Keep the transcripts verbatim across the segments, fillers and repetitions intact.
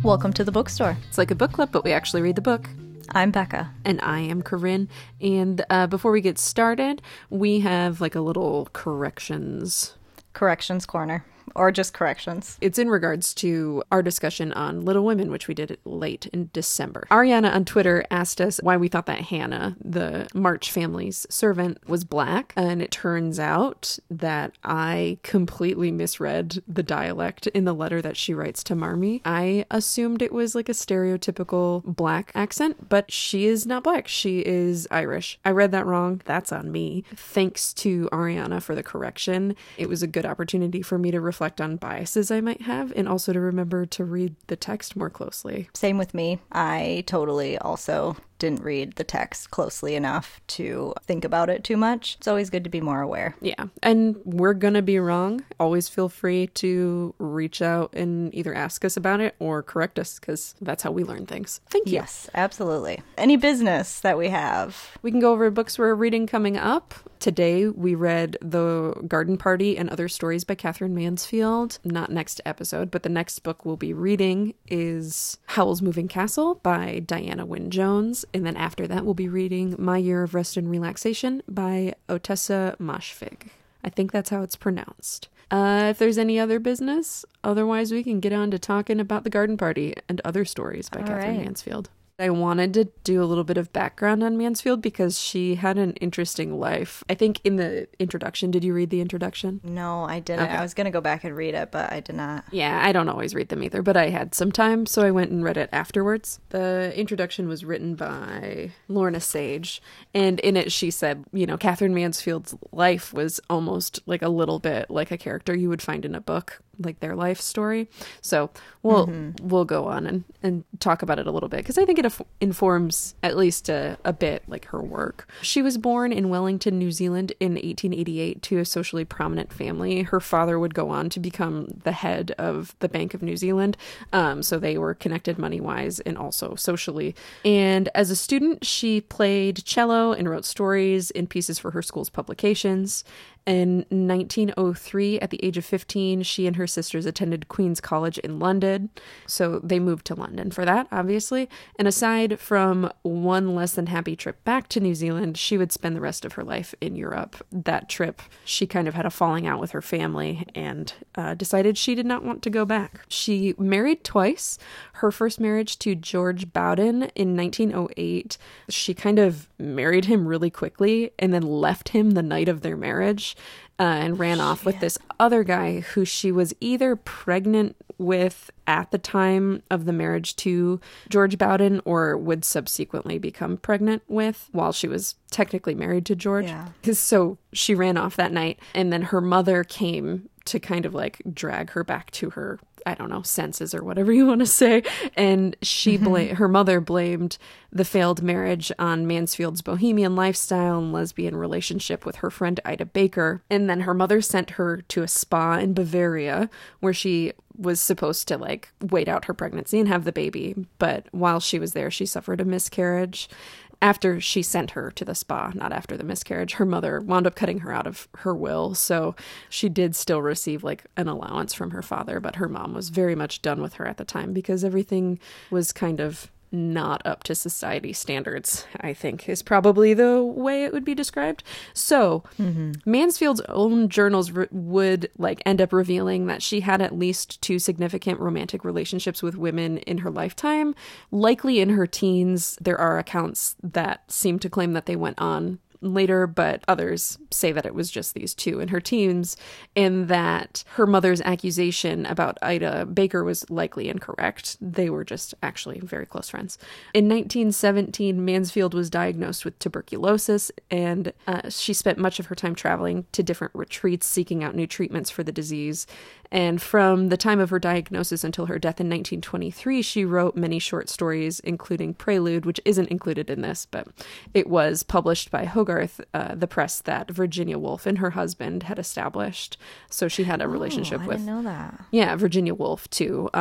Welcome to the bookstore. It's like a book club, but we actually read the book. I'm Becca. And I am Corinne. And uh, before we get started, we have like a little corrections. Corrections corner. Or just corrections. It's in regards to our discussion on Little Women, which we did late in December. Ariana on Twitter asked us why we thought that Hannah, the March family's servant, was black. And it turns out that I completely misread the dialect in the letter that she writes to Marmee. I assumed it was like a stereotypical black accent, but she is not black. She is Irish. I read that wrong. That's on me. Thanks to Ariana for the correction. It was a good opportunity for me to reflect reflect on biases I might have, and also to remember to read the text more closely. Same with me. I totally also didn't read the text closely enough to think about it too much. It's always good to be more aware. Yeah, and we're gonna be wrong. Always feel free to reach out and either ask us about it or correct us, because that's how we learn things. Thank you. Yes, absolutely. Any business that we have. We can go over books we're reading coming up. Today we read The Garden Party and Other Stories by Katherine Mansfield. Not next episode, but the next book we'll be reading is Howl's Moving Castle by Diana Wynne Jones. And then after that, we'll be reading My Year of Rest and Relaxation by Ottessa Moshfegh. I think that's how it's pronounced. Uh, if there's any other business, otherwise we can get on to talking about The Garden Party and Other Stories by All Katherine right. Mansfield. I wanted to do a little bit of background on Mansfield because she had an interesting life. I think in the introduction, did you read the introduction? No, I didn't. Okay. I was going to go back and read it, but I did not. Yeah, I don't always read them either, but I had some time, so I went and read it afterwards. The introduction was written by Lorna Sage, and in it she said, you know, Katherine Mansfield's life was almost like a little bit like a character you would find in a book, like their life story. So we'll mm-hmm. we'll go on and, and talk about it a little bit, because I think it af- informs at least a, a bit like her work. She was born in Wellington, New Zealand in eighteen eighty-eight to a socially prominent family. Her father would go on to become the head of the Bank of New Zealand. Um, so they were connected money-wise and also socially. And as a student, she played cello and wrote stories and pieces for her school's publications. In nineteen oh three, at the age of fifteen, she and her sisters attended Queen's College in London. So they moved to London for that, obviously. And aside from one less than happy trip back to New Zealand, she would spend the rest of her life in Europe. That trip, she kind of had a falling out with her family and uh, decided she did not want to go back. She married twice. Her first marriage to George Bowden in nineteen oh eight. She kind of married him really quickly and then left him the night of their marriage. Uh, and ran off with this other guy who she was either pregnant with at the time of the marriage to George Bowden or would subsequently become pregnant with while she was technically married to George. Yeah. So she ran off that night, and then her mother came to kind of like drag her back to her, I don't know, senses or whatever you want to say. And she bla- her mother blamed the failed marriage on Mansfield's bohemian lifestyle and lesbian relationship with her friend Ida Baker. And then her mother sent her to a spa in Bavaria where she was supposed to like wait out her pregnancy and have the baby. But while she was there, she suffered a miscarriage. After she sent her to the spa, not after the miscarriage, her mother wound up cutting her out of her will. So she did still receive like an allowance from her father, but her mom was very much done with her at the time because everything was kind of not up to society standards, I think, is probably the way it would be described. So mm-hmm. Mansfield's own journals re- would like end up revealing that she had at least two significant romantic relationships with women in her lifetime. Likely in her teens, there are accounts that seem to claim that they went on later, but others say that it was just these two in her teens, and that her mother's accusation about Ida Baker was likely incorrect. They were just actually very close friends. In nineteen seventeen, Mansfield was diagnosed with tuberculosis, and uh, she spent much of her time traveling to different retreats seeking out new treatments for the disease. And from the time of her diagnosis until her death in nineteen twenty-three, she wrote many short stories, including Prelude, which isn't included in this, but it was published by Hogarth, uh, the press that Virginia Woolf and her husband had established. So she had a relationship oh, I with... didn't know that. Yeah, Virginia Woolf, too. Um,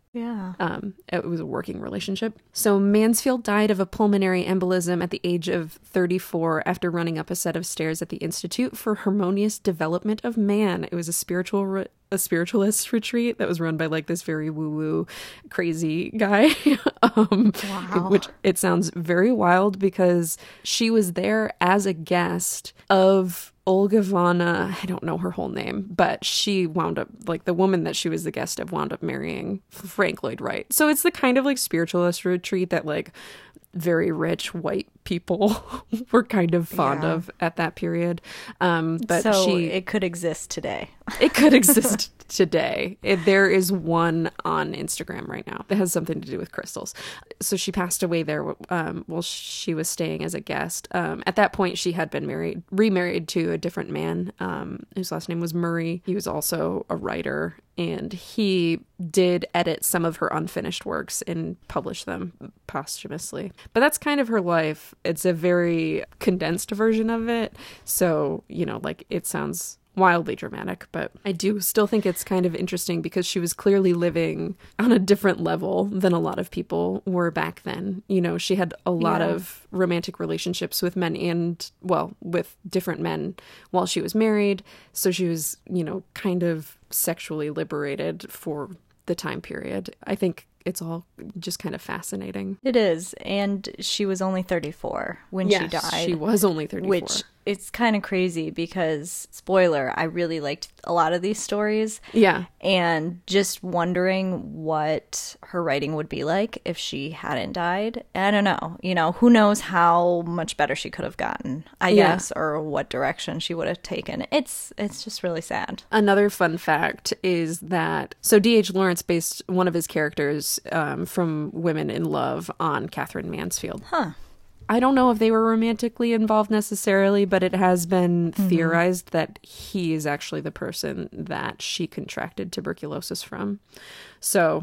Yeah. Um, it was a working relationship. So Mansfield died of a pulmonary embolism at the age of thirty-four after running up a set of stairs at the Institute for Harmonious Development of Man. It was a spiritual re- a spiritualist retreat that was run by like this very woo-woo crazy guy. um, Wow. Which it sounds very wild because she was there as a guest of Olga Vana, I don't know her whole name, but she wound up, like the woman that she was the guest of wound up marrying Frank Lloyd Wright. So it's the kind of like spiritualist retreat that like very rich white people were kind of fond Yeah. of at that period. Um, but so she, it could exist today. it could exist today. It, there is one on Instagram right now that has something to do with crystals. So she passed away there um, while she was staying as a guest. Um, at that point, she had been married, remarried to a different man um, whose last name was Murray. He was also a writer, and he did edit some of her unfinished works and publish them posthumously. But that's kind of her life. It's a very condensed version of it. So, you know, like it sounds wildly dramatic, but I do still think it's kind of interesting because she was clearly living on a different level than a lot of people were back then. You know, she had a lot Yeah. of romantic relationships with men and, well, with different men while she was married. So she was, you know, kind of sexually liberated for the time period. I think it's all just kind of fascinating. It is. And she was only thirty-four when she died. She was only thirty-four. Which it's kind of crazy because, spoiler, I really liked a lot of these stories. Yeah. And just wondering what her writing would be like if she hadn't died. I don't know. You know, who knows how much better she could have gotten, I Yeah. guess, or what direction she would have taken. It's it's just really sad. Another fun fact is that, so D H Lawrence based one of his characters um, from Women in Love on Catherine Mansfield. Huh. I don't know if they were romantically involved necessarily, but it has been mm-hmm. theorized that he is actually the person that she contracted tuberculosis from. So.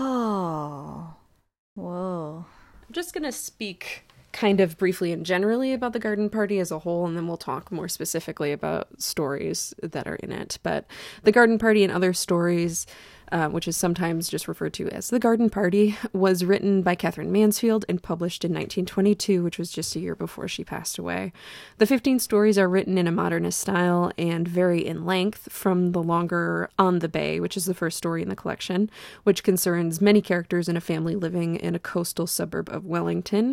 Oh. Whoa. I'm just going to speak kind of briefly and generally about the Garden Party as a whole, and then we'll talk more specifically about stories that are in it. But the Garden Party and Other Stories, Uh, which is sometimes just referred to as The Garden Party, was written by Catherine Mansfield and published in nineteen twenty-two, which was just a year before she passed away. The fifteen stories are written in a modernist style and vary in length from the longer On the Bay, which is the first story in the collection, which concerns many characters in a family living in a coastal suburb of Wellington,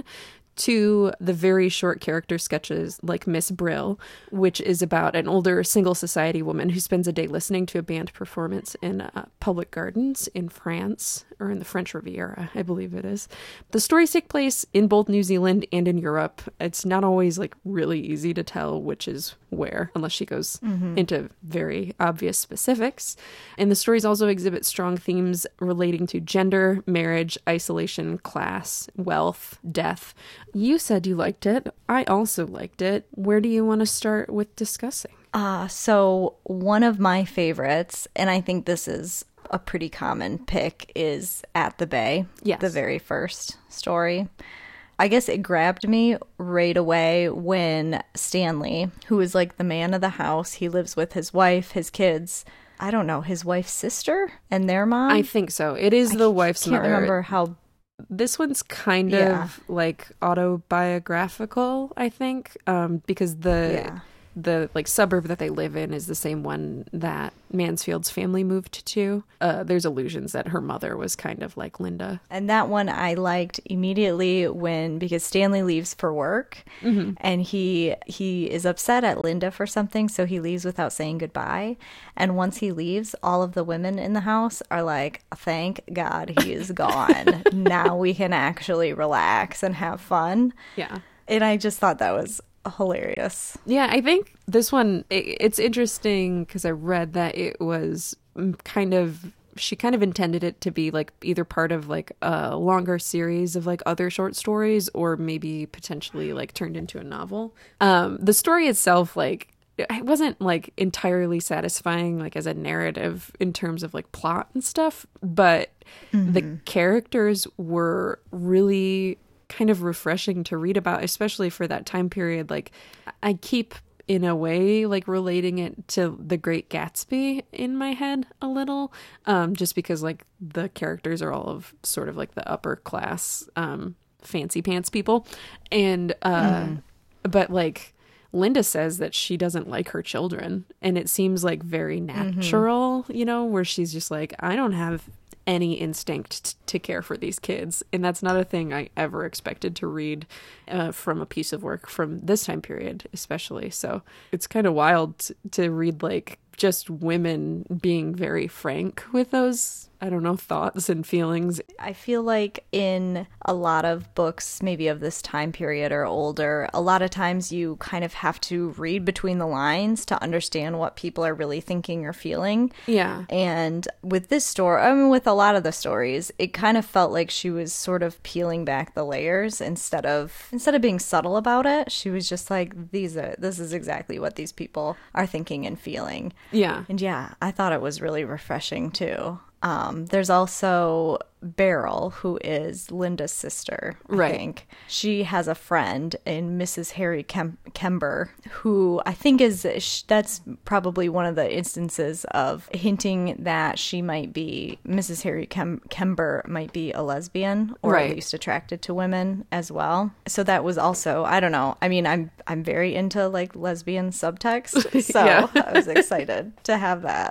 to the very short character sketches like Miss Brill, which is about an older single society woman who spends a day listening to a band performance in uh, public gardens in France, or in the French Riviera, I believe it is. The stories take place in both New Zealand and in Europe. It's not always like really easy to tell which is where, unless she goes mm-hmm. into very obvious specifics. And the stories also exhibit strong themes relating to gender, marriage, isolation, class, wealth, death. You said you liked it. I also liked it. Where do you want to start with discussing? Uh, so one of my favorites, and I think this is a pretty common pick, is At the Bay. Yes. The very first story. I guess it grabbed me right away when Stanley, who is like the man of the house, he lives with his wife, his kids, I don't know, his wife's sister and their mom? I think so. It is I the wife's can't mother. remember how... This one's kind Yeah. of like autobiographical, I think, um, because the Yeah. the like suburb that they live in is the same one that Mansfield's family moved to. Uh, there's allusions that her mother was kind of like Linda. And that one I liked immediately when, because Stanley leaves for work Mm-hmm. and he he is upset at Linda for something, so he leaves without saying goodbye. And once he leaves, all of the women in the house are like, thank God he is gone. Now we can actually relax and have fun. Yeah. And I just thought that was hilarious. Yeah, I think this one, it, it's interesting because I read that it was kind of, she kind of intended it to be like either part of like a longer series of like other short stories or maybe potentially like turned into a novel. Um, the story itself, like, it wasn't like entirely satisfying like as a narrative in terms of like plot and stuff, but mm-hmm. the characters were really kind of refreshing to read about, especially for that time period. Like, I keep in a way like relating it to The Great Gatsby in my head a little, um, just because like the characters are all of sort of like the upper class um, fancy pants people. And uh, mm. but like Linda says that she doesn't like her children, and it seems like very natural, mm-hmm. you know, where she's just like, I don't have any instinct t- to care for these kids. And that's not a thing I ever expected to read uh, from a piece of work from this time period, especially. So it's kind of wild t- to read like just women being very frank with those, I don't know, thoughts and feelings. I feel like in a lot of books, maybe of this time period or older, a lot of times you kind of have to read between the lines to understand what people are really thinking or feeling. Yeah. And with this story, I mean, with a lot of the stories, it kind of felt like she was sort of peeling back the layers instead of instead of being subtle about it. She was just like, these are this is exactly what these people are thinking and feeling. Yeah. And yeah, I thought it was really refreshing too. Um, there's also Beryl, who is Linda's sister, I right. think. She has a friend in Missus Harry Kem- Kember, who I think is, that's probably one of the instances of hinting that she might be, Missus Harry Kem- Kember might be a lesbian, or right. at least attracted to women as well. So that was also, I don't know, I mean, I'm I'm very into like lesbian subtext, so yeah. I was excited to have that.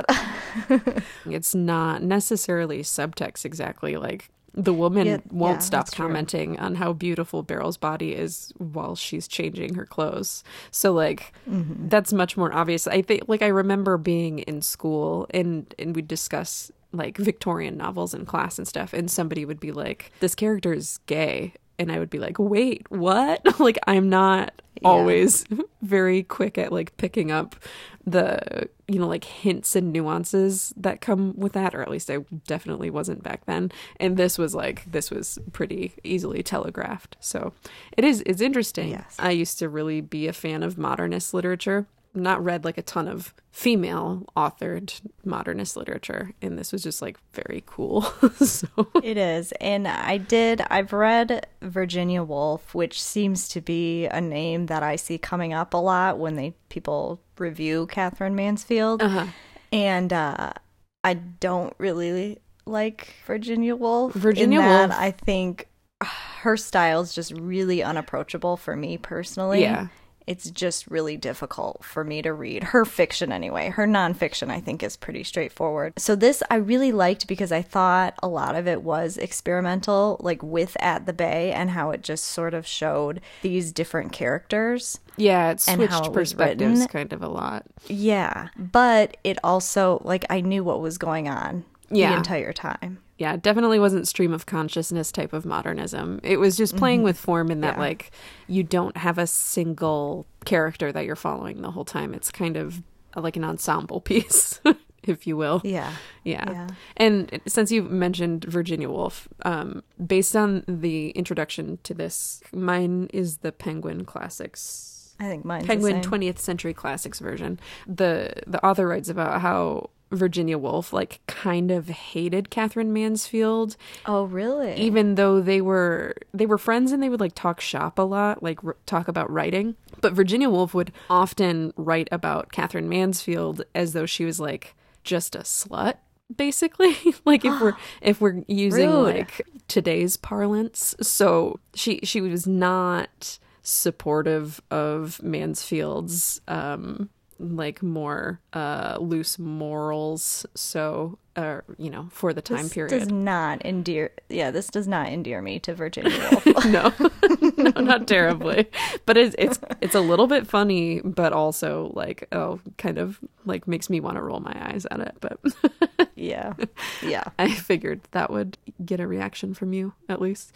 It's not necessarily subtext exactly. Like the woman yeah, won't yeah, stop commenting on how beautiful Beryl's body is while she's changing her clothes. So like mm-hmm. that's much more obvious. I think like I remember being in school and and we'd discuss like Victorian novels in class and stuff, and somebody would be like, this character is gay, and I would be like, wait, what? Like I'm not yeah. always very quick at like picking up the, you know, like hints and nuances that come with that, or at least I definitely wasn't back then. And this was like, this was pretty easily telegraphed. So it is, it's interesting. Yes. I used to really be a fan of modernist literature. Not read like a ton of female authored modernist literature, and this was just like very cool. So it is. And I did I've read Virginia Woolf, which seems to be a name that I see coming up a lot when they people review Catherine Mansfield. Uh-huh. And uh I don't really like Virginia Woolf. Virginia in that Woolf I think her style is just really unapproachable for me personally. Yeah. It's just really difficult for me to read. Her fiction anyway. Her nonfiction, I think, is pretty straightforward. So this I really liked because I thought a lot of it was experimental, like with At the Bay, and how it just sort of showed these different characters. Yeah, it switched and how it perspectives was kind of a lot. Yeah, but it also, like, I knew what was going on yeah. the entire time. Yeah, it definitely wasn't stream of consciousness type of modernism. It was just playing mm-hmm. with form in that, yeah. like, you don't have a single character that you're following the whole time. It's kind of like an ensemble piece, if you will. Yeah. Yeah. yeah. And since you mentioned Virginia Woolf, um, based on the introduction to this, mine is the Penguin Classics. I think mine's Penguin the same. twentieth Century Classics version. The the author writes about how Virginia Woolf like kind of hated Catherine Mansfield. Oh, really? Even though they were they were friends and they would like talk shop a lot, like r- talk about writing. But Virginia Woolf would often write about Catherine Mansfield as though she was like just a slut, basically. Like if we're if we're using Rude. like today's parlance. So she she was not supportive of Mansfield's um like more uh loose morals, so uh you know, for the time this period does not endear yeah this does not endear me to Virginia Woolf. no no not terribly, but it's it's it's a little bit funny, but also like oh kind of like makes me want to roll my eyes at it. But yeah yeah I figured that would get a reaction from you at least.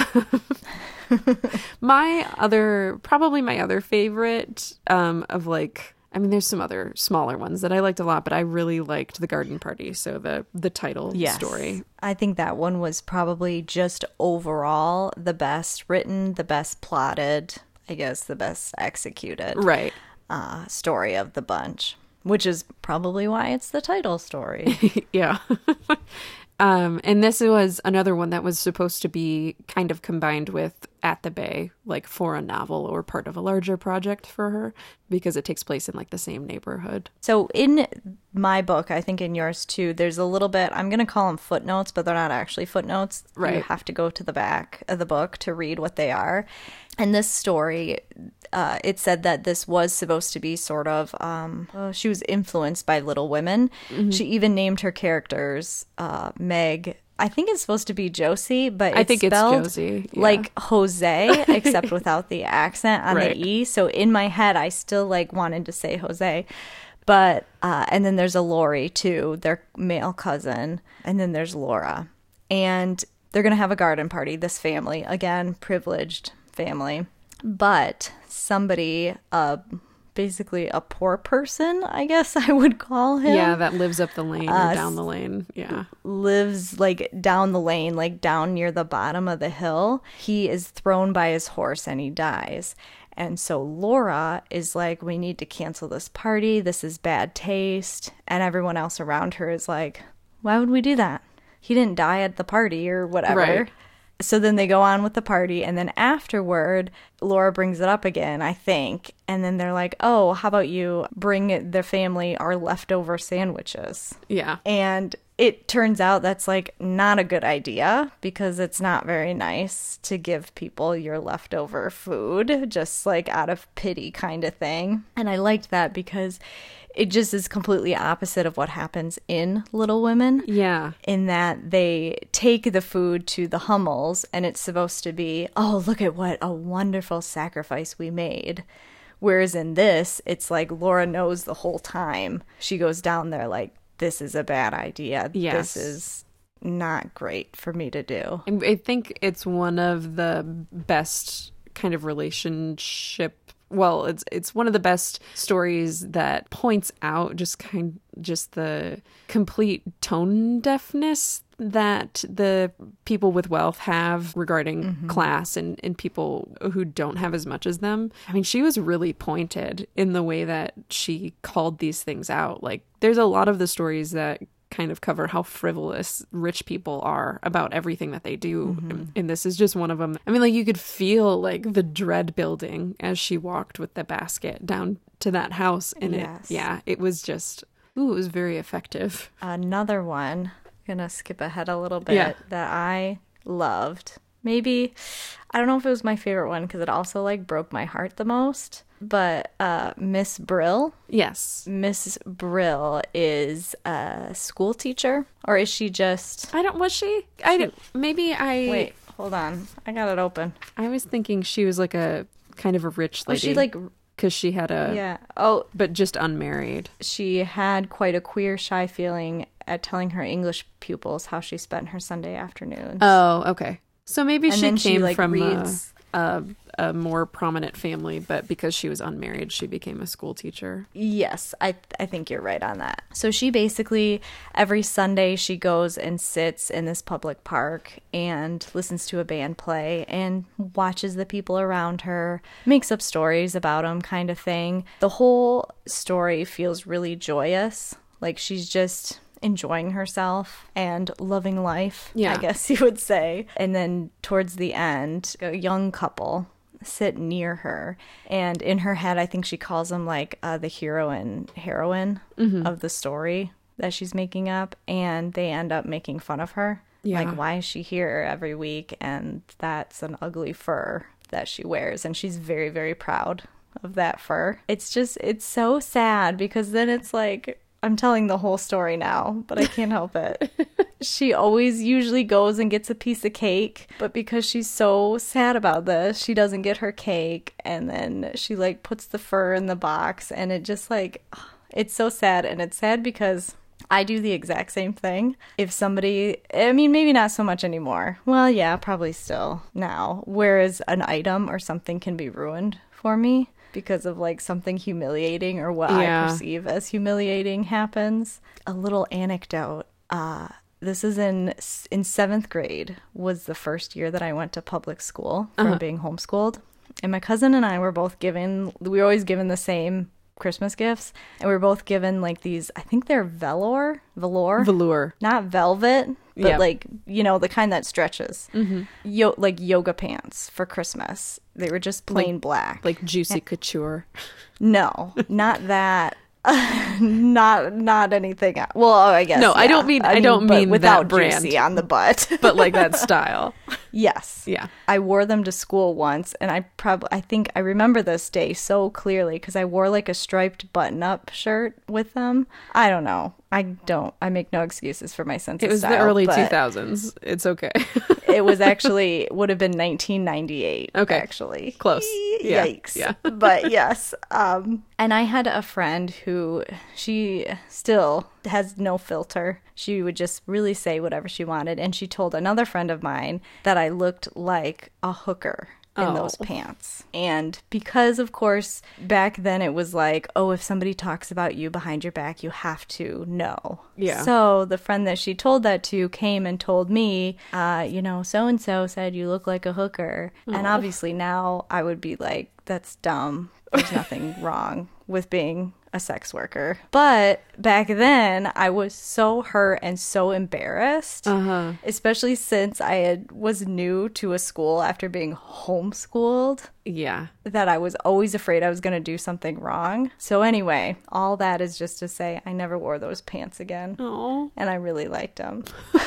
My other probably my other favorite um of like I mean, there's some other smaller ones that I liked a lot, but I really liked The Garden Party, so the the title yes. story. I think that one was probably just overall the best written, the best plotted, I guess the best executed right. uh, story of the bunch, which is probably why it's the title story. Yeah. Um, and this was another one that was supposed to be kind of combined with at the Bay, like for a novel or part of a larger project for her, because it takes place in like the same neighborhood. So in my book, I think in yours too, there's a little bit, I'm going to call them footnotes, but they're not actually footnotes. Right. You have to go to the back of the book to read what they are. And this story, uh, it said that this was supposed to be sort of, um, oh, she was influenced by Little Women. Mm-hmm. She even named her characters uh, Meg. I think it's supposed to be Josie, but it's I think spelled it's Josie, yeah. like Jose, except without the accent on right. the E. So in my head, I still like wanted to say Jose. But, uh, and then there's a Lori too, their male cousin. And then there's Laura. And they're going to have a garden party, this family. Again, privileged family. But somebody, uh, basically a poor person, I guess I would call him. Yeah, that lives up the lane or uh, down the lane. Yeah. Lives like down the lane, like down near the bottom of the hill. He is thrown by his horse and he dies. And so Laura is like, we need to cancel this party. This is bad taste. And everyone else around her is like, why would we do that? He didn't die at the party or whatever. Right. So then they go on with the party, and then afterward, Laura brings it up again, I think. And then they're like, oh, how about you bring the family our leftover sandwiches? Yeah. And it turns out that's like not a good idea, because it's not very nice to give people your leftover food, just like out of pity kind of thing. And I liked that because it just is completely opposite of what happens in Little Women. Yeah. In that they take the food to the Hummels and it's supposed to be, oh, look at what a wonderful sacrifice we made. Whereas in this, it's like Laura knows the whole time. She goes down there like, this is a bad idea. Yes. This is not great for me to do. I think it's one of the best kind of relationship Well, it's it's one of the best stories that points out just kind just the complete tone deafness that the people with wealth have regarding mm-hmm. class and, and people who don't have as much as them. I mean, she was really pointed in the way that she called these things out. Like, there's a lot of the stories that kind of cover how frivolous rich people are about everything that they do. Mm-hmm. And this is just one of them. I mean, like, you could feel like the dread building as she walked with the basket down to that house. And yes. it, yeah, it was just, ooh, it was very effective. Another one, I'm gonna skip ahead a little bit, yeah. that I loved. Maybe, I don't know if it was my favorite one because it also like broke my heart the most. But uh, Miss Brill. Yes. Miss Brill is a school teacher, or is she just? I don't. Was she? I don't, maybe I. Wait, hold on. I got it open. I was thinking she was like a kind of a rich lady. Was she like? Because she had a. Yeah. Oh, but just unmarried. She had quite a queer, shy feeling at telling her English pupils how she spent her Sunday afternoons. Oh, okay. So maybe and she then came she, like, from reads... a, a a more prominent family, but because she was unmarried, she became a school teacher. Yes, I I think you're right on that. So she basically, every Sunday, she goes and sits in this public park and listens to a band play and watches the people around her, makes up stories about them, kind of thing. The whole story feels really joyous. Like, she's just enjoying herself and loving life, yeah. I guess you would say. And then towards the end, a young couple sit near her, and in her head, I think she calls them like uh, the hero and heroine mm-hmm. of the story that she's making up, and they end up making fun of her. Yeah. Like, why is she here every week? And that's an ugly fur that she wears, and she's very, very proud of that fur. It's just, it's so sad, because then it's like, I'm telling the whole story now, but I can't help it. She always usually goes and gets a piece of cake, but because she's so sad about this, she doesn't get her cake, and then she like puts the fur in the box, and it just like, it's so sad. And it's sad because I do the exact same thing. If somebody, I mean, maybe not so much anymore. Well, yeah, probably still now. Whereas an item or something can be ruined for me because of like something humiliating or what yeah. I perceive as humiliating happens. A little anecdote. Uh, this is in in seventh grade was the first year that I went to public school from uh-huh. being homeschooled. And my cousin and I were both given, we were always given the same Christmas gifts. And we were both given like these, I think they're velour, velour. Velour. Not velvet, but Yeah. like, you know, the kind that stretches. Mm-hmm. Yo- like yoga pants for Christmas. They were just plain black. Like Juicy Couture. No, not that. not not anything else. Well, I guess. No, I yeah. don't mean- I don't but mean without that brand. juicy on the butt. But like that style. Yes. Yeah. I wore them to school once, and I probably I think I remember this day so clearly because I wore like a striped button-up shirt with them. I don't know. I don't. I make no excuses for my sense It of was style. the early but two thousands. It's okay. It was actually would have been nineteen ninety-eight. Okay. Actually, Close. Yeah. Yikes. Yeah. But yes. Um, and I had a friend who she still has no filter. She would just really say whatever she wanted, and she told another friend of mine that I looked like a hooker in Oh. those pants. And because, of course, back then it was like, oh, if somebody talks about you behind your back, you have to know. Yeah. So the friend that she told that to came and told me, uh, you know, so-and-so said you look like a hooker. And Oh. obviously now I would be like, that's dumb. There's nothing wrong with being a sex worker. But back then I was so hurt and so embarrassed, Uh-huh. especially since I had was new to a school after being homeschooled, Yeah. that I was always afraid I was going to do something wrong. So anyway, all that is just to say I never wore those pants again. Oh. And I really liked them.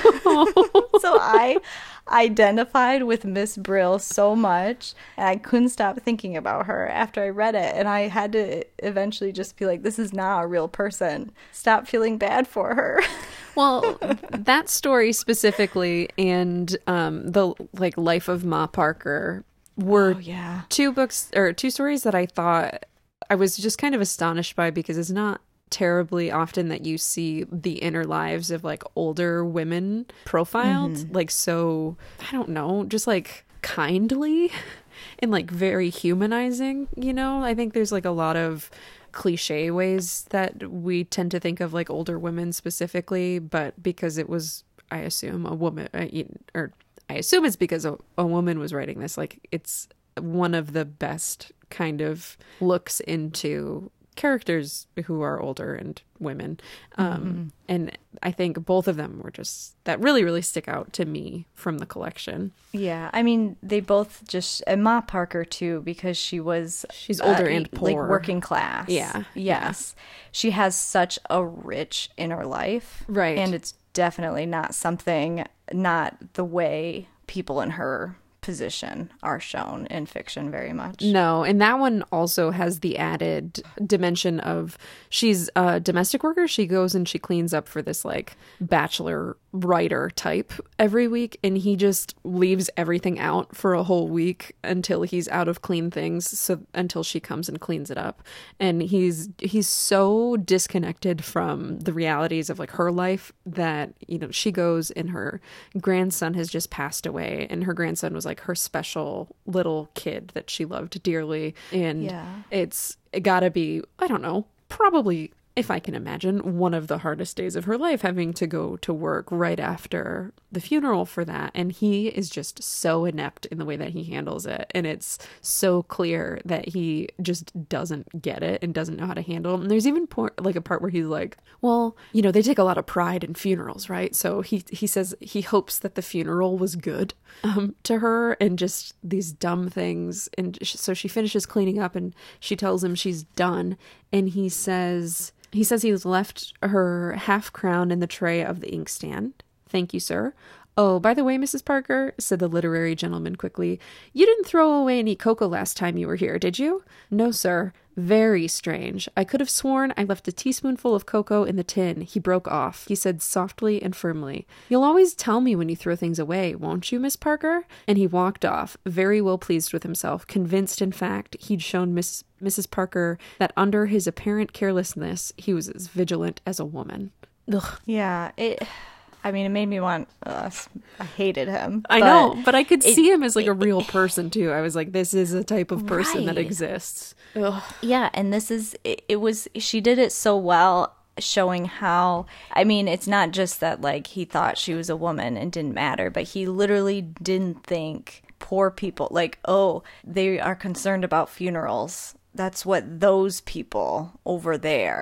So I identified with Miss Brill so much, and I couldn't stop thinking about her after I read it. And I had to eventually just be like, this is not a real person. Stop feeling bad for her. Well, that story specifically and um, the like Life of Ma Parker were Oh, yeah. two books or two stories that I thought I was just kind of astonished by because it's not terribly often that you see the inner lives of like older women profiled Mm-hmm. like so I don't know, just like kindly and like very humanizing, you know. I think there's like a lot of cliche ways that we tend to think of like older women specifically, but because it was, I assume, a woman uh, or I assume it's because a, a woman was writing this, like it's one of the best kind of looks into characters who are older and women. Um, Mm-hmm. and I think both of them were just that really, really stick out to me from the collection. Yeah, I mean, they both just, and Ma Parker too, because she was She's older and like poor. working class. Yeah, Yes. She has such a rich inner life. Right. And it's definitely not something, not the way people in her position are shown in fiction very much. No, and that one also has the added dimension of she's a domestic worker. She goes and she cleans up for this like bachelor writer type every week, and he just leaves everything out for a whole week until he's out of clean things, so until she comes and cleans it up. And he's he's so disconnected from the realities of like her life that, you know, she goes and her grandson has just passed away, and her grandson was like her special little kid that she loved dearly. And Yeah. it's it gotta be, I don't know, probably, if I can imagine, one of the hardest days of her life, having to go to work right after the funeral for that. And he is just so inept in the way that he handles it. And it's so clear that he just doesn't get it and doesn't know how to handle it. And there's even por- like a part where he's like, well, you know, they take a lot of pride in funerals, right? So he, he says he hopes that the funeral was good um, to her, and just these dumb things. And sh- so she finishes cleaning up and she tells him she's done. And he says... He says he's left her half crown in the tray of the inkstand. Thank you, sir. Oh, by the way, Missus Parker, said the literary gentleman quickly, you didn't throw away any cocoa last time you were here, did you? No, sir. Very strange. I could have sworn I left a teaspoonful of cocoa in the tin. He broke off. He said softly and firmly, you'll always tell me when you throw things away, won't you, Miss Parker? And he walked off, very well pleased with himself, convinced, in fact, he'd shown Miss Missus Parker that under his apparent carelessness, he was as vigilant as a woman. Ugh. Yeah, it... I mean, it made me want... Uh, I hated him. I but know, but I could it- see him as like a real person too. I was like, this is a type of person that Right. exists. Yeah, and this is... It, it was... She did it so well, showing how... I mean, it's not just that, like, he thought she was a woman and didn't matter, but he literally didn't think poor people... Like, oh, they are concerned about funerals. That's what those people over there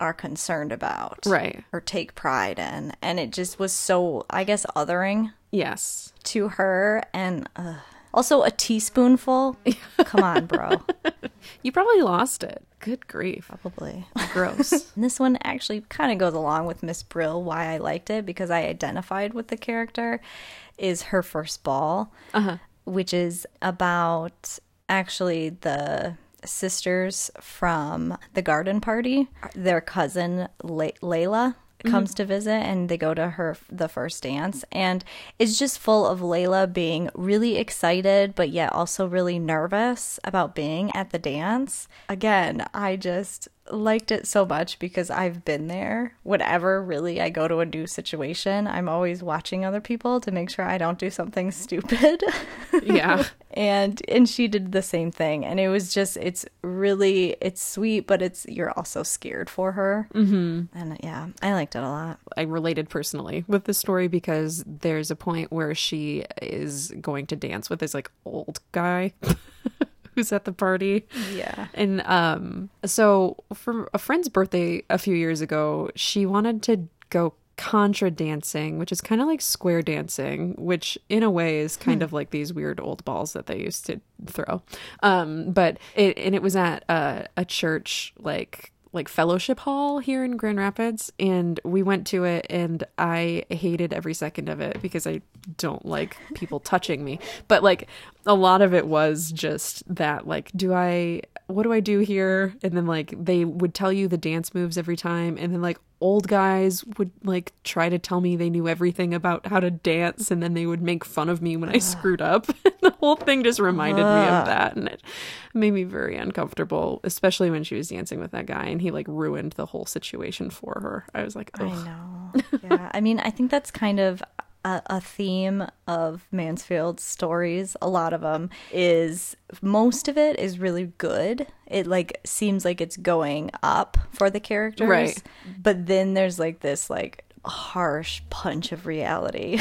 are concerned about. Right. Or take pride in. And it just was so, I guess, othering. Yes. To her. And uh, also a teaspoonful. Come on, bro. You probably lost it. Good grief. Probably. Gross. And this one actually kind of goes along with Miss Brill, why I liked it, because I identified with the character, is her first ball, uh-huh. which is about actually the sisters from the garden party. Their cousin, Le- Layla, comes mm-hmm. to visit, and they go to her the first dance, and it's just full of Layla being really excited but yet also really nervous about being at the dance. Again, I just liked it so much because I've been there. Whenever really I go to a new situation, I'm always watching other people to make sure I don't do something stupid. Yeah. and and she did the same thing, and it was just, it's really, it's sweet, but it's, you're also scared for her. Mm-hmm. And yeah, I liked it a lot. I related personally with the story because there's a point where she is going to dance with this like old guy who's at the party. Yeah. And um, so for a friend's birthday a few years ago, she wanted to go contra dancing, which is kind of like square dancing, which in a way is kind hmm. of like these weird old balls that they used to throw. Um, but it, and it was at a, a church, like, like fellowship hall here in Grand Rapids, and we went to it, and I hated every second of it because I don't like people touching me. But like a lot of it was just that, like, do I, what do I do here? And then like they would tell you the dance moves every time, and then like old guys would like try to tell me they knew everything about how to dance, and then they would make fun of me when I screwed up. The whole thing just reminded me of that, and it made me very uncomfortable, especially when she was dancing with that guy and he like ruined the whole situation for her. I was like, ugh. I know. Yeah. I mean, I think that's kind of a, a theme of Mansfield's stories. A lot of them is, most of it is really good. It like seems like it's going up for the characters. Right. But then there's like this like harsh punch of reality.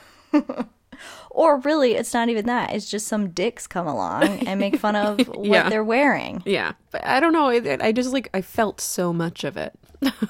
Or really, it's not even that. It's just some dicks come along and make fun of what yeah. they're wearing. Yeah. But I don't know. I, I just like, I felt so much of it.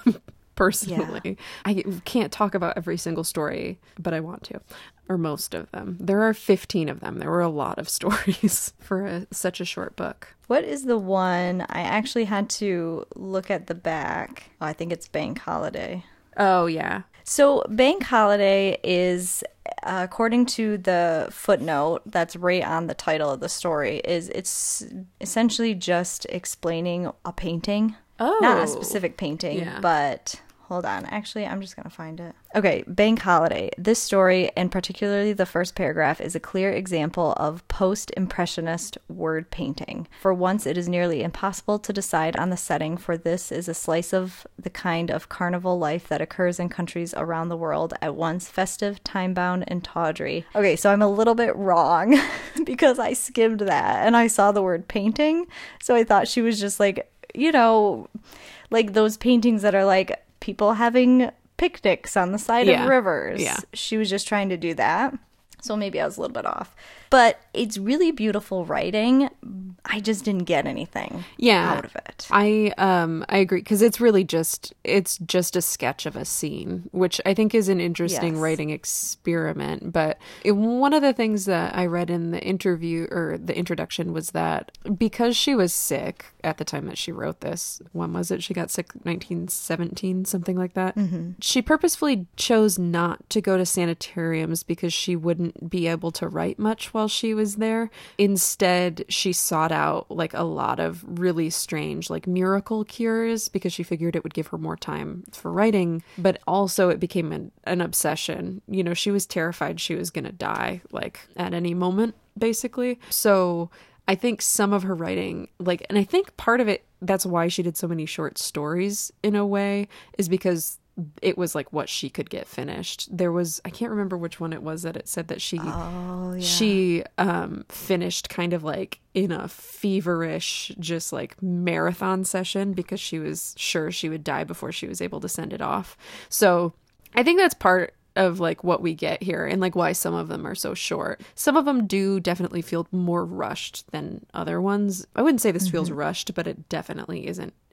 Personally. Yeah. I can't talk about every single story, but I want to. Or most of them. There are fifteen of them. There were a lot of stories for a, such a short book. What is the one? I actually had to look at the back. Oh, I think it's Bank Holiday. Oh, yeah. So Bank Holiday is, uh, according to the footnote that's right on the title of the story, is it's essentially just explaining a painting. Oh. Not a specific painting, yeah. but hold on. Actually, I'm just going to find it. Okay, Bank Holiday. This story, and particularly the first paragraph, is a clear example of post-impressionist word painting. For once, it is nearly impossible to decide on the setting, for this is a slice of the kind of carnival life that occurs in countries around the world, at once festive, time-bound, and tawdry. Okay, so I'm a little bit wrong because I skimmed that and I saw the word painting, so I thought she was just like, you know, like those paintings that are like people having picnics on the side yeah. of rivers. Yeah. She was just trying to do that. So maybe I was a little bit off. But it's really beautiful writing. I just didn't get anything yeah, out of it. I um I agree, because it's really just it's just a sketch of a scene, which I think is an interesting Yes. writing experiment. But it, one of the things that I read in the interview or the introduction was that because she was sick at the time that she wrote this, when was it? She got sick nineteen seventeen, something like that. Mm-hmm. She purposefully chose not to go to sanitariums because she wouldn't be able to write much while she was there. Instead, she sought out like a lot of really strange like miracle cures because she figured it would give her more time for writing, but also it became an, an obsession. You know, she was terrified she was going to die like at any moment, basically. So I think some of her writing, like, and I think part of it, that's why she did so many short stories in a way, is because it was like what she could get finished. There was, I can't remember which one it was that it said that she Oh, yeah. she um finished kind of like in a feverish just like marathon session because she was sure she would die before she was able to send it off. So I think that's part of like what we get here and like why some of them are so short. Some of them do definitely feel more rushed than other ones. I wouldn't say this mm-hmm. feels rushed, but it definitely isn't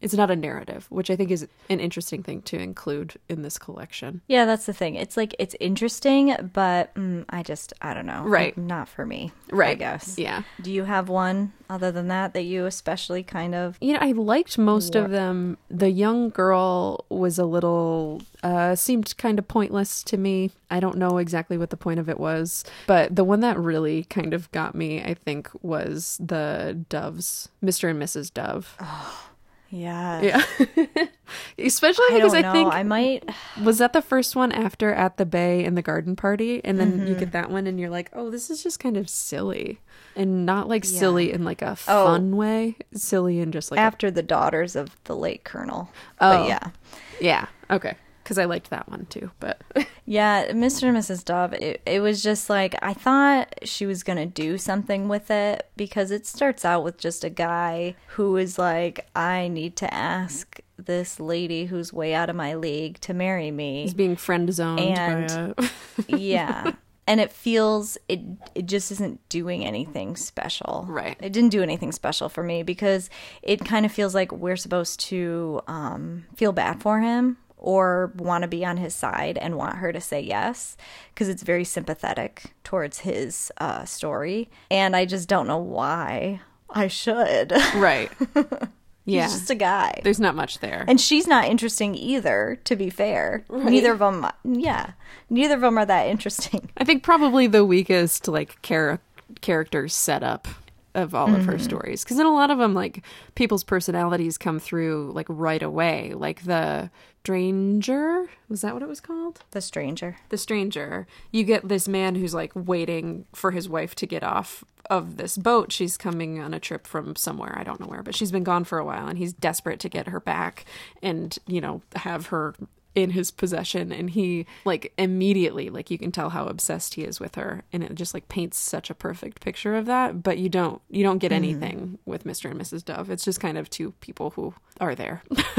it's not a narrative, which I think is an interesting thing to include in this collection. Yeah, that's the thing. It's like, it's interesting, but mm, I just, I don't know. Right. Not for me, Right. I guess. Yeah. Do you have one other than that that you especially kind of... You know, I liked most War- of them. The young girl was a little, uh, seemed kind of pointless to me. I don't know exactly what the point of it was, but the one that really kind of got me, I think, was the Doves, Mister and Missus Dove. Oh, yeah. Yeah. Especially I because don't I know. think, I might... was that the first one after At the Bay and the Garden Party? And then mm-hmm. you get that one and you're like, oh, this is just kind of silly. And not like yeah. silly in like a fun oh. way. Silly in just like... After a... the Daughters of the Late Colonel. Oh. But yeah. Yeah. Okay. Because I liked that one too, but... Yeah, Mister and Missus Dove, it, it was just like, I thought she was going to do something with it, because it starts out with just a guy who is like, I need to ask this lady who's way out of my league to marry me. He's being friend zoned. And, by a... yeah. And it feels, it it just isn't doing anything special. Right. It didn't do anything special for me, because it kind of feels like we're supposed to um, feel bad for him, or want to be on his side and want her to say yes, because it's very sympathetic towards his uh, story. And I just don't know why I should. Right. Yeah. He's just a guy. There's not much there. And she's not interesting either, to be fair. Right. Neither of them, yeah. Neither of them are that interesting. I think probably the weakest, like, char- character setup of all mm-hmm. of her stories, because in a lot of them, like, people's personalities come through like right away. Like the Stranger, was that what it was called? The Stranger. The Stranger. You get this man who's like waiting for his wife to get off of this boat. She's coming on a trip from somewhere, I don't know where, but she's been gone for a while, and he's desperate to get her back and, you know, have her in his possession. And he, like, immediately, like, you can tell how obsessed he is with her, and it just like paints such a perfect picture of that. But you don't you don't get anything mm-hmm. with Mister and Missus Dove. It's just kind of two people who are there.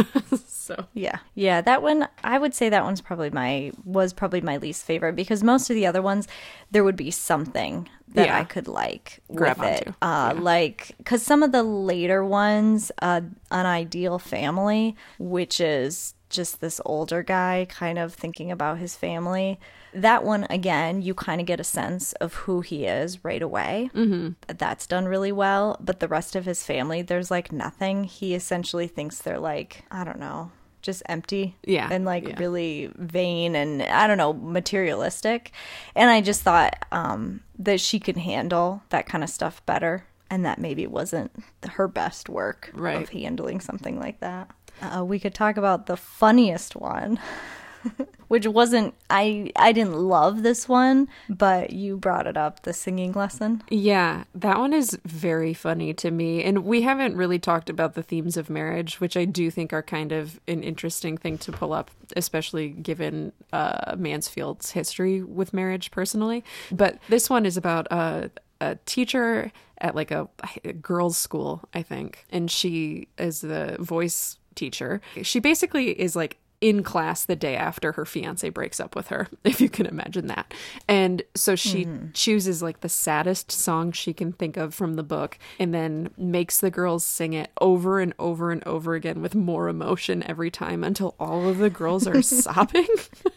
So yeah yeah that one, I would say that one's probably my was probably my least favorite, because most of the other ones there would be something that yeah. I could like grab with it onto. uh yeah. Like, because some of the later ones, uh An Ideal Family, which is just this older guy kind of thinking about his family, that one, again, you kind of get a sense of who he is right away. Mm-hmm. That's done really well. But the rest of his family, there's like nothing. He essentially thinks they're like, I don't know, just empty. Yeah. And like yeah. really vain and, I don't know, materialistic. And I just thought um, that she could handle that kind of stuff better, and that maybe wasn't her best work right. of handling something like that. Uh, we could talk about the funniest one. Which wasn't, I I didn't love this one, but you brought it up, the singing lesson. Yeah, that one is very funny to me. And we haven't really talked about the themes of marriage, which I do think are kind of an interesting thing to pull up, especially given uh, Mansfield's history with marriage personally. But this one is about a, a teacher at like a, a girls' school, I think. And she is the voice teacher. She basically is like in class the day after her fiance breaks up with her, if you can imagine that. And so she mm. chooses like the saddest song she can think of from the book, and then makes the girls sing it over and over and over again with more emotion every time, until all of the girls are sobbing.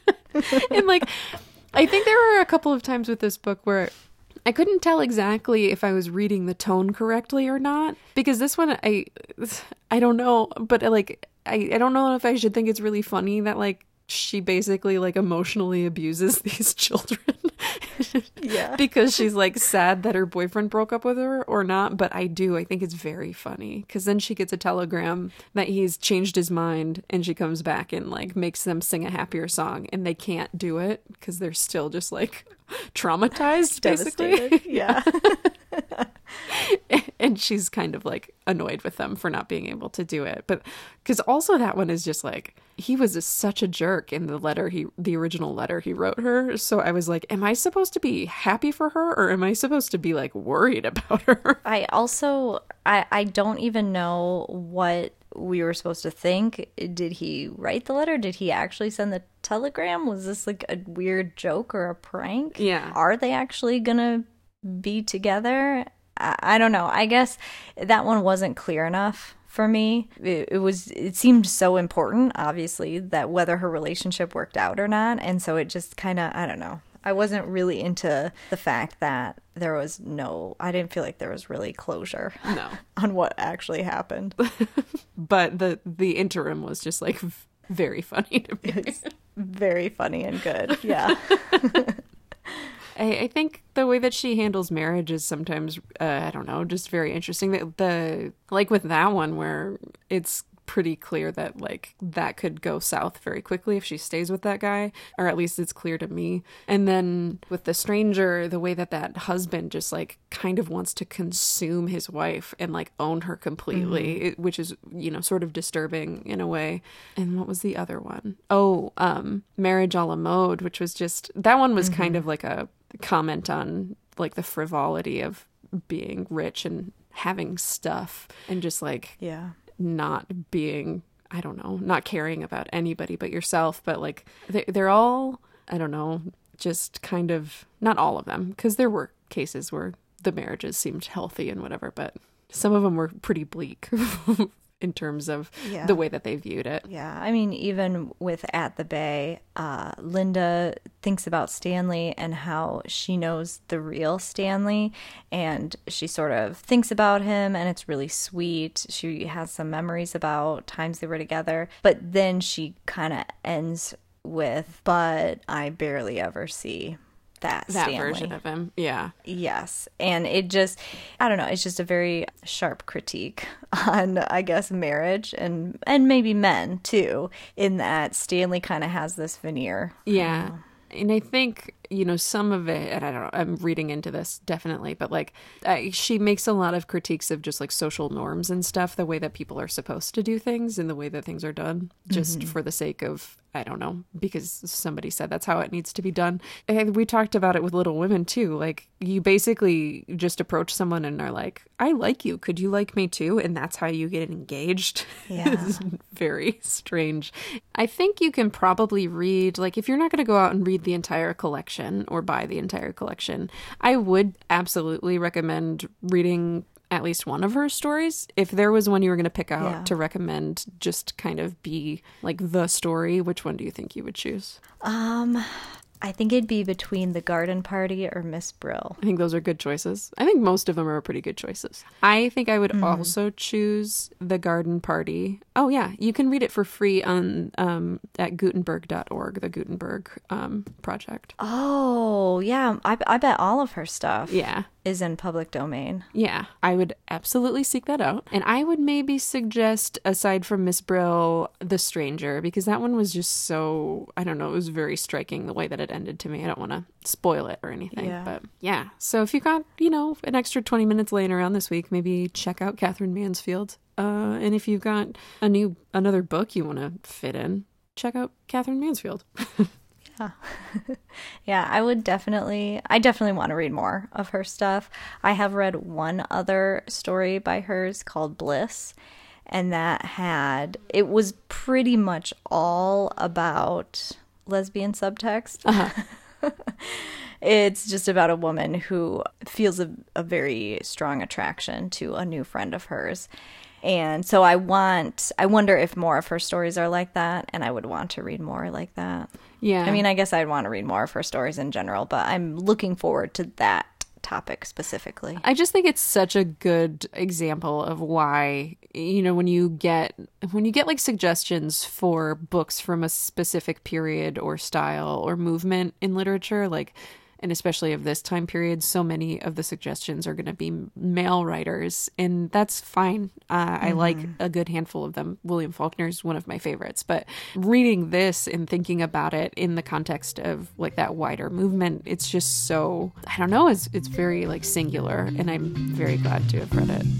And like, I think there were a couple of times with this book where I couldn't tell exactly if I was reading the tone correctly or not, because this one, I, I don't know, but like, I, I don't know if I should think it's really funny that like she basically like emotionally abuses these children. Yeah. Because she's like sad that her boyfriend broke up with her or not. But I do. I think it's very funny, because then she gets a telegram that he's changed his mind, and she comes back and like makes them sing a happier song, and they can't do it because they're still just like traumatized, basically. Yeah. And she's kind of like annoyed with them for not being able to do it. But because also that one is just like, he was a, such a jerk in the letter he the original letter he wrote her. So I was like, am I supposed to be happy for her, or am I supposed to be like worried about her? I also I I don't even know what we were supposed to think. Did he write the letter? Did he actually send the telegram? Was this like a weird joke or a prank? Yeah. Are they actually gonna be together? I, I don't know. I guess that one wasn't clear enough for me. It, it was, it seemed so important, obviously, that whether her relationship worked out or not. And so it just kind of, I don't know. I wasn't really into the fact that there was no, I didn't feel like there was really closure no. on what actually happened. But the the interim was just like very funny to me. It's very funny and good. Yeah. I, I think the way that she handles marriage is sometimes, uh, I don't know, just very interesting. The, the like with that one where it's pretty clear that like that could go south very quickly if she stays with that guy, or at least it's clear to me. And then with the stranger, the way that that husband just like kind of wants to consume his wife and like own her completely, mm-hmm. it, which is, you know, sort of disturbing in a way. And what was the other one? Oh, um, Marriage a la Mode, which was just, that one was mm-hmm. kind of like a comment on like the frivolity of being rich and having stuff and just like, yeah. not being, I don't know, not caring about anybody but yourself. But like they, they're all, I don't know, just kind of, not all of them, because there were cases where the marriages seemed healthy and whatever, but some of them were pretty bleak in terms of yeah. the way that they viewed it. Yeah, I mean, even with At the Bay, uh, Linda thinks about Stanley and how she knows the real Stanley, and she sort of thinks about him, and it's really sweet. She has some memories about times they were together, but then she kind of ends with, but I barely ever see that that Stanley. Version of him. Yeah. Yes. And it just, I don't know, it's just a very sharp critique on, I guess, marriage and and maybe men too, in that Stanley kind of has this veneer. Yeah. And I think, you know, some of it, and I don't know, I'm reading into this definitely, but like I, she makes a lot of critiques of just like social norms and stuff, the way that people are supposed to do things and the way that things are done, just mm-hmm. for the sake of, I don't know, because somebody said that's how it needs to be done. And we talked about it with Little Women too. Like you basically just approach someone and are like, I like you. Could you like me too? And that's how you get engaged. Yeah. It's very strange. I think you can probably read, like if you're not going to go out and read the entire collection or buy the entire collection, I would absolutely recommend reading at least one of her stories. If there was one you were going to pick out yeah. to recommend, just kind of be like the story, which one do you think you would choose? Um, I think it'd be between The Garden Party or Miss Brill. I think those are good choices. I think most of them are pretty good choices. I think I would mm. also choose The Garden Party. Oh yeah, you can read it for free on um, at Gutenberg dot org, the Gutenberg um, project. Oh yeah, I, I bet all of her stuff. Yeah. Is in public domain. Yeah, I would absolutely seek that out. And I would maybe suggest, aside from Miss Brill, The Stranger, because that one was just so, I don't know, it was very striking the way that it ended to me. I don't want to spoil it or anything. Yeah. But yeah, so if you got, you know, an extra twenty minutes laying around this week, maybe check out Katherine Mansfield. Uh, and if you've got a new, another book you want to fit in, check out Katherine Mansfield. Yeah. Yeah, I would definitely, I definitely want to read more of her stuff. I have read one other story by hers called Bliss, and that had, it was pretty much all about lesbian subtext. Uh-huh. It's just about a woman who feels a, a very strong attraction to a new friend of hers. And so I want, I wonder if more of her stories are like that, and I would want to read more like that. Yeah. I mean, I guess I'd want to read more of her stories in general, but I'm looking forward to that topic specifically. I just think it's such a good example of why, you know, when you get, when you get like suggestions for books from a specific period or style or movement in literature, like, and especially of this time period, so many of the suggestions are going to be male writers, and that's fine. Uh, mm-hmm. I like a good handful of them. William Faulkner is one of my favorites, but reading this and thinking about it in the context of like that wider movement, it's just so, I don't know, it's it's very like singular, and I'm very glad to have read it.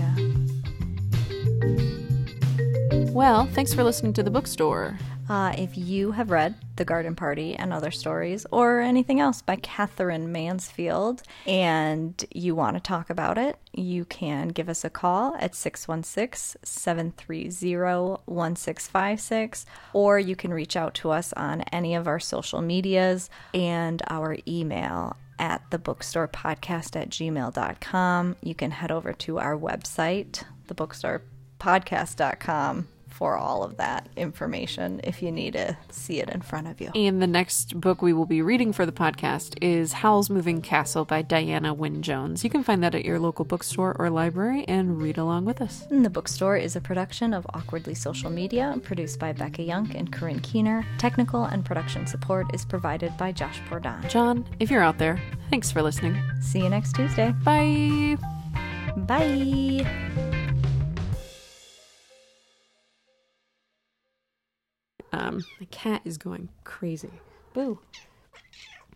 Yeah. Well, thanks for listening to The Bookstore. Uh, if you have read The Garden Party and Other Stories, or anything else by Katherine Mansfield, and you want to talk about it, you can give us a call at six one six, seven three zero, one six five six, or you can reach out to us on any of our social medias and our email at thebookstore podcast at gmail dot com. You can head over to our website, the bookstore podcast dot com for all of that information if you need to see it in front of you. And the next book we will be reading for the podcast is Howl's Moving Castle by Diana Wynne Jones. You can find that at your local bookstore or library and read along with us. And The Bookstore is a production of Awkwardly Social Media, produced by Becca Young and Corinne Keener. Technical and production support is provided by Josh Bourdon. John, if you're out there, thanks for listening. See you next Tuesday. Bye! Bye! Um, the cat is going crazy. Boo.